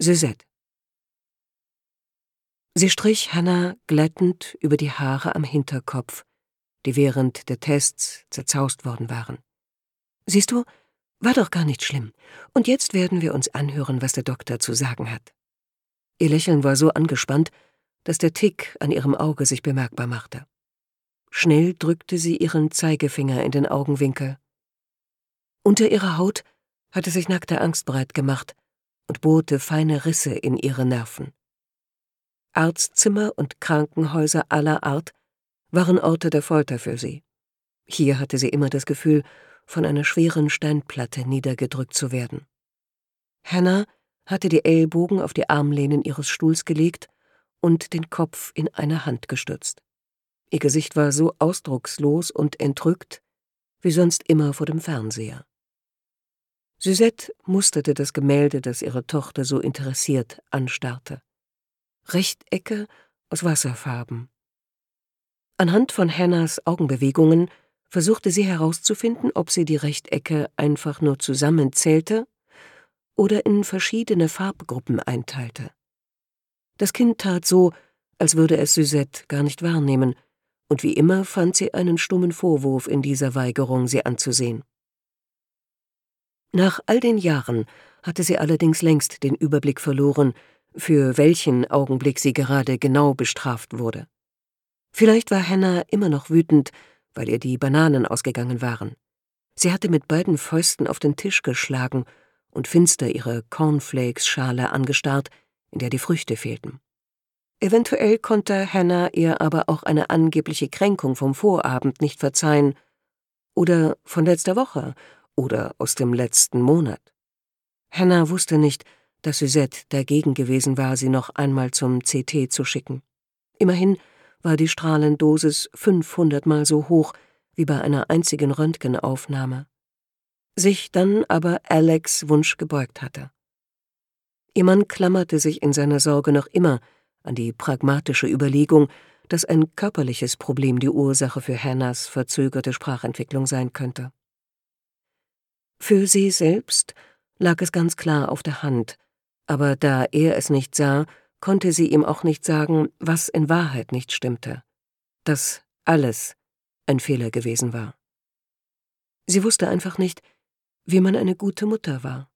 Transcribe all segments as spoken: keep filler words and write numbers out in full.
Suzette. Sie strich Hannah glättend über die Haare am Hinterkopf, die während der Tests zerzaust worden waren. »Siehst du, war doch gar nicht schlimm. Und jetzt werden wir uns anhören, was der Doktor zu sagen hat.« Ihr Lächeln war so angespannt, dass der Tick an ihrem Auge sich bemerkbar machte. Schnell drückte sie ihren Zeigefinger in den Augenwinkel. Unter ihrer Haut hatte sich nackte Angst breit gemacht und bohrte feine Risse in ihre Nerven. Arztzimmer und Krankenhäuser aller Art waren Orte der Folter für sie. Hier hatte sie immer das Gefühl, von einer schweren Steinplatte niedergedrückt zu werden. Hannah hatte die Ellbogen auf die Armlehnen ihres Stuhls gelegt und den Kopf in eine Hand gestützt. Ihr Gesicht war so ausdruckslos und entrückt, wie sonst immer vor dem Fernseher. Suzette musterte das Gemälde, das ihre Tochter so interessiert anstarrte. Rechtecke aus Wasserfarben. Anhand von Hannahs Augenbewegungen versuchte sie herauszufinden, ob sie die Rechtecke einfach nur zusammenzählte oder in verschiedene Farbgruppen einteilte. Das Kind tat so, als würde es Suzette gar nicht wahrnehmen, und wie immer fand sie einen stummen Vorwurf in dieser Weigerung, sie anzusehen. Nach all den Jahren hatte sie allerdings längst den Überblick verloren, für welchen Augenblick sie gerade genau bestraft wurde. Vielleicht war Hannah immer noch wütend, weil ihr die Bananen ausgegangen waren. Sie hatte mit beiden Fäusten auf den Tisch geschlagen und finster ihre Cornflakes-Schale angestarrt, in der die Früchte fehlten. Eventuell konnte Hannah ihr aber auch eine angebliche Kränkung vom Vorabend nicht verzeihen, oder von letzter Woche, oder aus dem letzten Monat. Hannah wusste nicht, dass Suzette dagegen gewesen war, sie noch einmal zum C T zu schicken. Immerhin war die Strahlendosis fünfhundertmal so hoch wie bei einer einzigen Röntgenaufnahme. Sich dann aber Alex' Wunsch gebeugt hatte. Ihr Mann klammerte sich in seiner Sorge noch immer an die pragmatische Überlegung, dass ein körperliches Problem die Ursache für Hannahs verzögerte Sprachentwicklung sein könnte. Für sie selbst lag es ganz klar auf der Hand, aber da er es nicht sah, konnte sie ihm auch nicht sagen, was in Wahrheit nicht stimmte, dass alles ein Fehler gewesen war. Sie wusste einfach nicht, wie man eine gute Mutter war.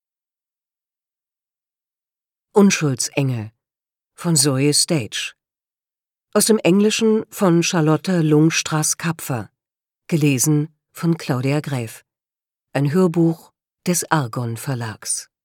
Unschuldsengel von Zoe Stage. Aus dem Englischen von Charlotte Lungstraß-Kapfer. Gelesen von Claudia Gräf. Ein Hörbuch des Argon Verlags.